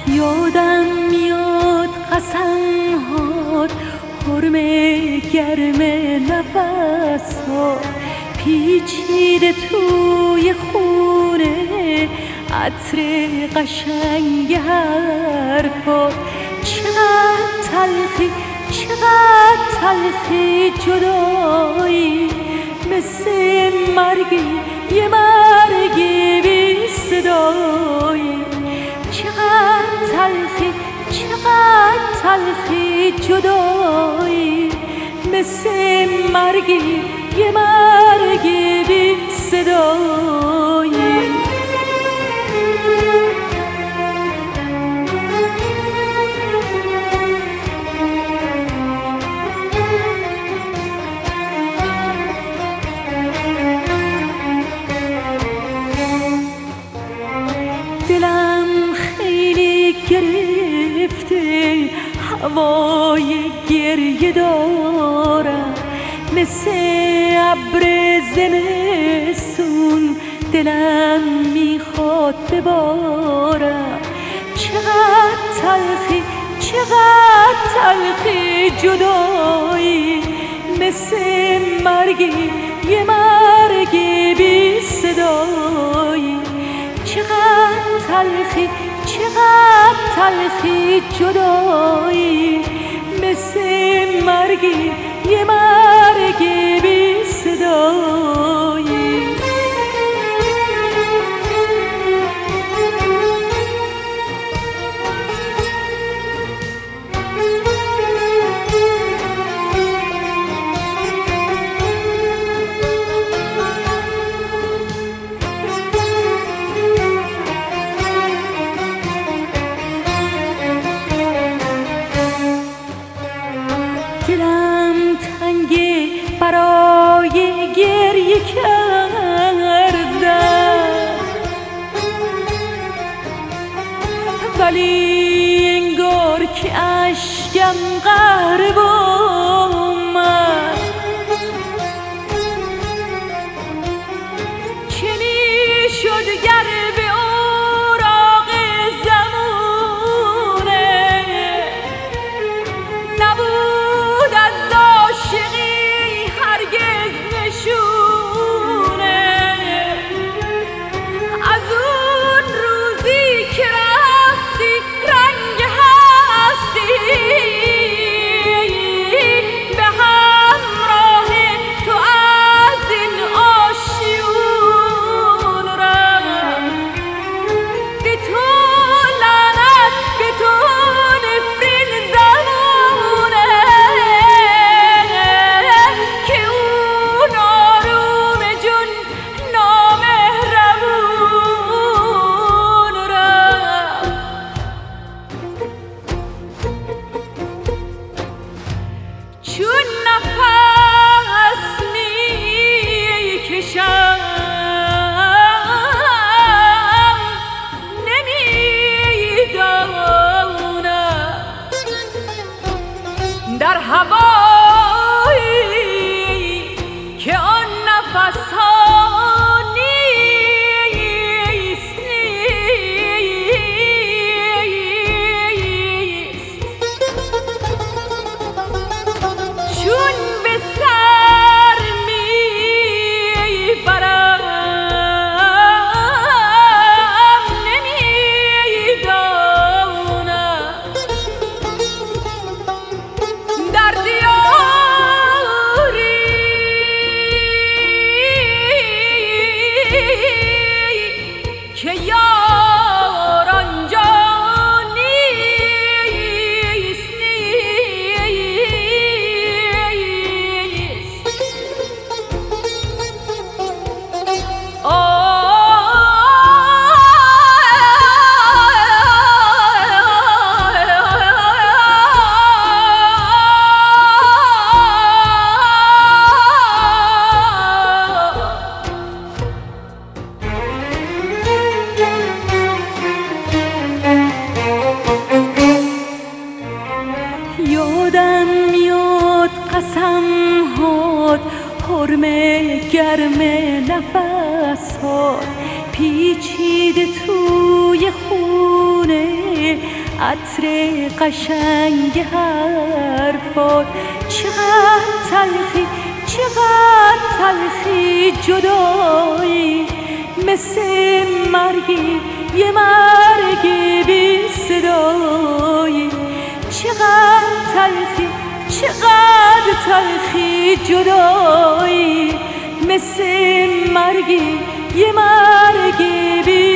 یادم میاد قسم‌هات، حرمه گرم نفس‌هات، پیچیده توی خونه عطر قشنگ حرفات. چقدر تلخی جدایی، مثل مرگی، یه مرگی بی صدایی. چقدر تلخی جدایی، مثل مرگی، یه مرگی بی صدایی. دلم خیلی گرفته، هوای گریه دارم، مثل ابر زمستون دلم میخواد ببارم. چقدر تلخی جدایی، مثل مرگی، یه مرگی بی صدایی. چقدر تلخی جدایی، مثل مرگی، یه مرگی بی صدایی. دلم تنگه برای گریه کردن، ولی انگار که اشکم قهر با من. چه میشد گر به اوراق زمونه نبود از عاشقی هرگز نشونه. از اون روزی که رفتی رنگ هستی به همراه تو از این آشیون رفت. به تو لعنت، به تو نفرین زمونه که اون آروم جون نامهربون رفت. چون نفس میکشم نمیدانم در هوایی که آن نفس ها نیست. چون به سر میبرم نمیدانم در دیاری که یار آنجا نیست. یادم میاد قسم‌هات، حرمه گرم نفس‌هات، پیچیده توی خونه عطر قشنگ حرفات. چقدر تلخی چقدر تلخی جدایی، مثل مرگی یه مرگ بی صدایی. چقدر تلخی چقدر تلخی جدایی، مثل مرگی یه مرگ بی